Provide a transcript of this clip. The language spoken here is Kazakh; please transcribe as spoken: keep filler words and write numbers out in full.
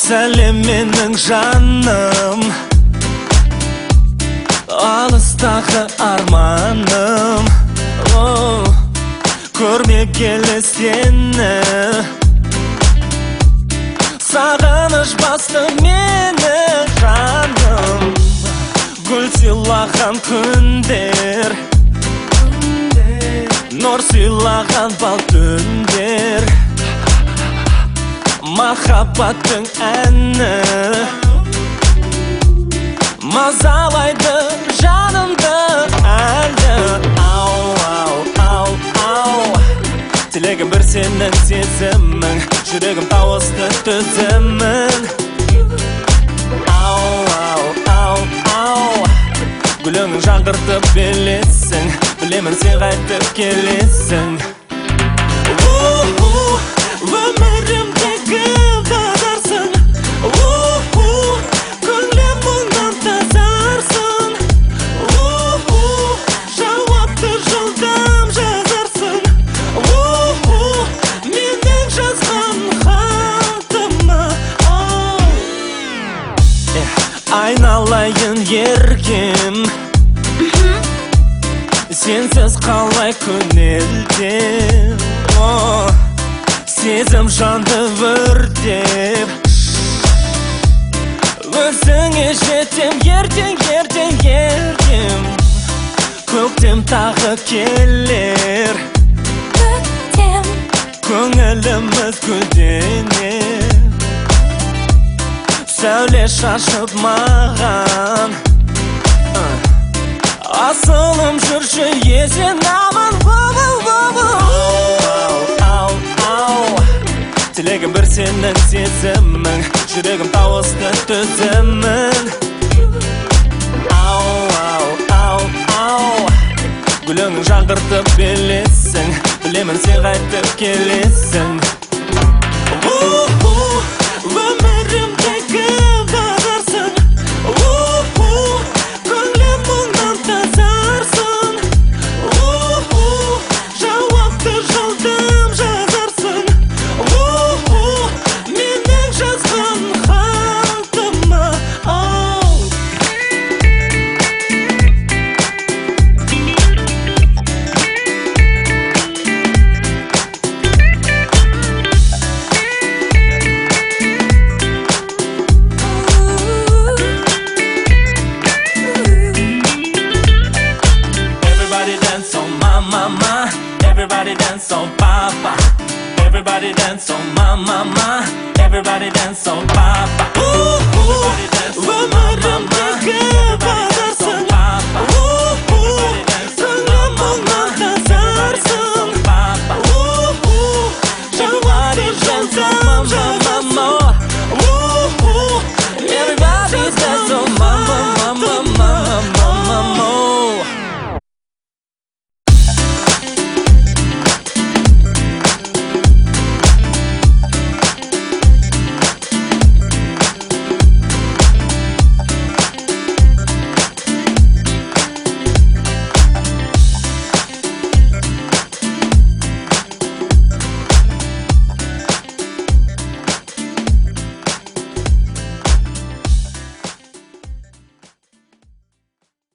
Сәлем менің жаным, алыстағы арманым. О, көрмеп келі сені, сағыныш басты мені жаным. Гүл сыйлаған күндер, нұр сыйлаған бал түндер, махаббаттың әні мазалайды жанымды әлі. Ау, ау, ау, ау, тілегім бір сенің сезімің, жүрегім тауысты төзімін. Ау, ау, ау, ау, гүліңнің жаңғыртып белесің, білемін сен қайтып келесің. Өмірімдегі бағдарсың, көңілім мұңнан тазарсың, жауапты жылдам жазарсың, менің жазған хатыма. Айналайын еркем, сенсіз қалай көнелдем. Сезім жанды өртеп, өзіңе жетем, ертең, ертең, ертең. Көктем тағы келер, көктем, көңіліміз гүлденер. Сәуле шашып маған, асылым жүрші есен аман. Тілегім бір сенің сезімің, жүрегім тауысты төзімін. Ау, ау, ау, ау, гүліңнің жаңғыртып белесің, білемін сен қайтып келесің. Өмірімдегі бағдарсың, көңілім мұңнан тазарсың, жауапты жылдам жазарсың, менің жазған хатыма. Everybody dance on my mama, everybody dance on papa. Everybody dance on my mama, everybody dance on papa.